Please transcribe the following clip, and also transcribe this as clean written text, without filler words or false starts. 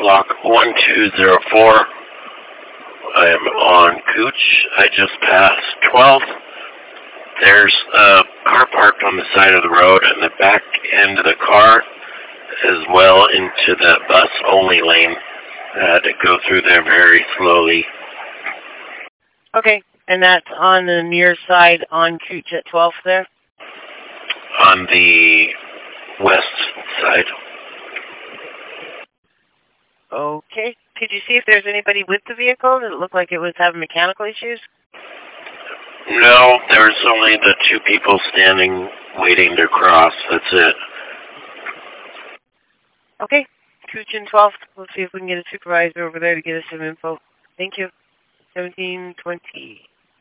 block 1204. I am on Cooch. I just passed 12th. There's a car parked on the side of the road, and the back end of the car as well into the bus-only lane. I had to go through there very slowly. Okay, and that's on the near side on Cooch at 12th there? On the west side. Okay. Could you see if there's anybody with the vehicle? Did it look like it was having mechanical issues? No, there's only the two people standing, waiting to cross. That's it. Okay. Cooch and 12th. We'll see if we can get a supervisor over there to get us some info. Thank you. 1720.